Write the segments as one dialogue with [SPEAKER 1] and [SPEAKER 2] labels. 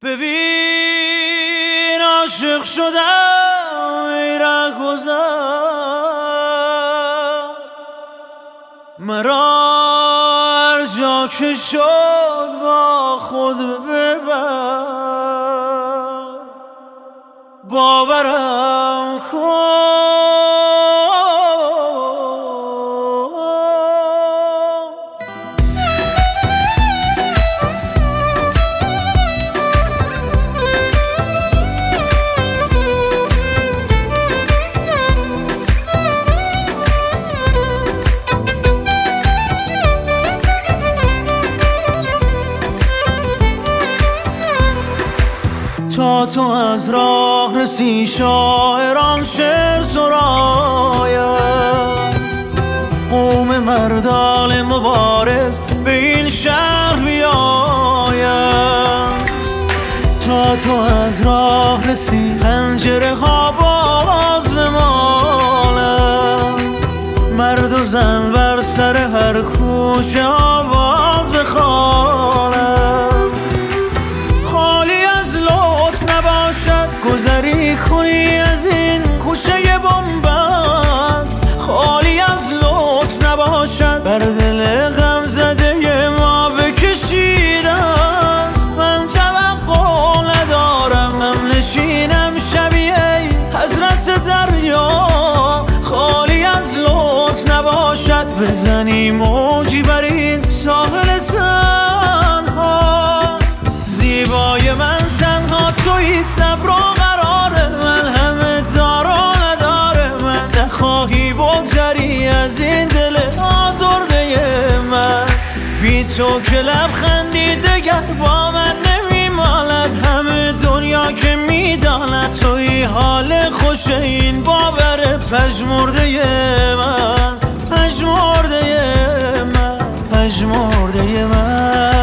[SPEAKER 1] ببین عاشق شدم ای رهگذر، مرا هر جا که شد با خود ببر، باورم کن تا تو از راه رسی شاعران شعر سرایم، قوم مردان مبارز به این شهر بیایم. تا تو از راه رسی پنجره ها باز بمالم، مرد و زن بر سر هر کوچه آواز بخوانم. گذری کنی از این کوچه بنبست، خالی از لطف نباشد بر دل غم زده ما بکشیده است. من توقع ندارم هم نشینم شبیه حضرت دریا، خالی از لطف نباشد بزنی موجی بر این ساحل تنها. زیبای من تنها تویی، صبر و قرار من همه دار و نداره من. نخواهی بگذری از این دل آزرده من، بی تو که لبخندی دگر با من نمیماند. همه دنیا که میداند تویی حال خوش این باور پژمرده من، پژمرده من، پژمرده من.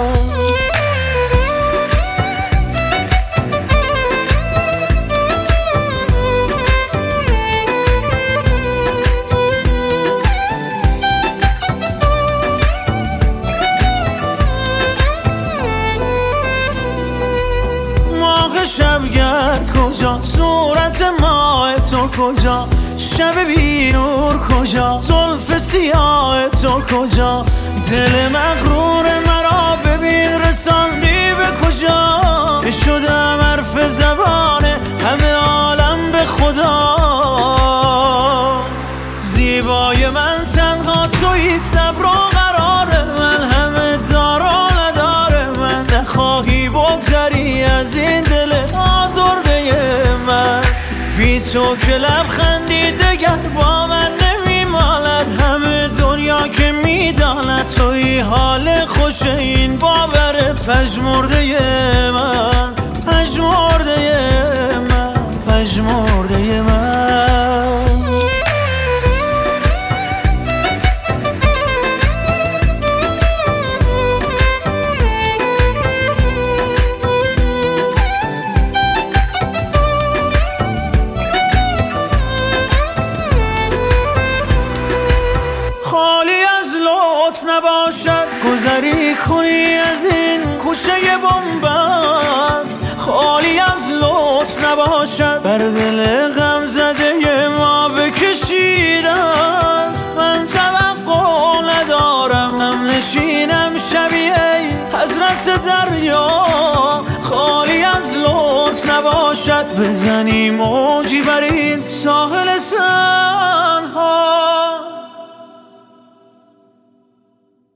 [SPEAKER 1] شبگرد کجا، صورت ماه تو کجا، شب بی نور کجا، زلف سیاه تو کجا. دل مغرور مرا ببین رساندی به کجا، که شدم حرف زبان همه عالم به خدا. زیبای من تنها تویی، صبر و قرار من همه دار و نداره من. نخواهی بگذری از این دل آزرده من، بی تو که لبخندی دگر با من نمیماند. همه دنیا که میداند تویی حال خوش این باور پژمرده من، پژمرده من، پژمرده من. نباشد گذری کنی از این کوچه بنبست، خالی از لطف نباشد بر دل غم زده ما بکشیده است. من توقع ندارم هم نشینم شبیه حضرت دریا، خالی از لطف نباشد بزنی موجی بر این ساحل